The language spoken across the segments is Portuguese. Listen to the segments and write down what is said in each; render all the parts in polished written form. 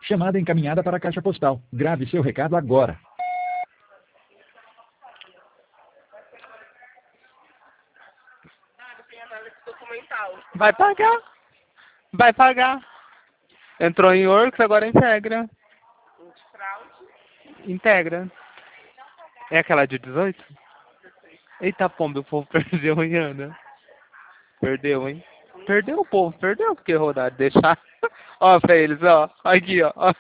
Chamada encaminhada para a caixa postal. Grave seu recado agora. Vai pagar. Vai pagar. Entrou em Orcs, agora integra. Integra. É aquela de 18? Eita pomba, o povo perdeu, hein, Ana? Perdeu, hein? Perdeu o povo, perdeu porque rodaram, deixar. Ó pra eles, ó. Aqui, ó.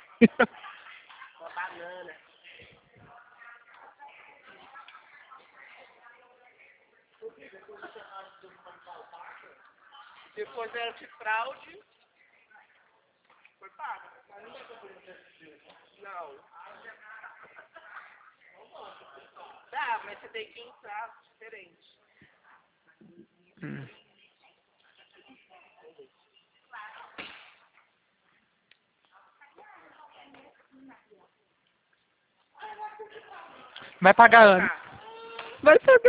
Depois era de fraude. Foi pago. Não. Tá, mas você tem que entrar diferente. Vai pagar, Ana. Vai pagar.